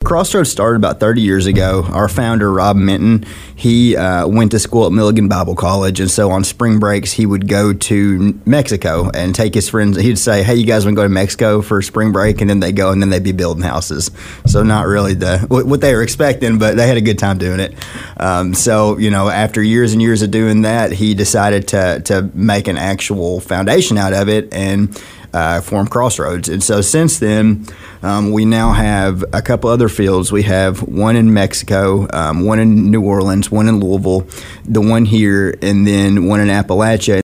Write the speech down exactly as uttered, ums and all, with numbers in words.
Crossroads started about thirty years ago. Our founder, Rob Minton, he uh, went to school at Milligan Bible College, and so on spring breaks he would go to Mexico and take his friends. He'd say, "Hey, you guys want to go to Mexico for spring break?" And then they go, and then they'd be building houses. So not really the what they were expecting, but they had a good time doing it. Um, so you know, after years and years of doing that, he decided to to make an actual foundation out of it and uh, form Crossroads. And so since then, Um, we now have a couple other fields. We have one in Mexico, um, one in New Orleans, one in Louisville, the one here, and then one in Appalachia.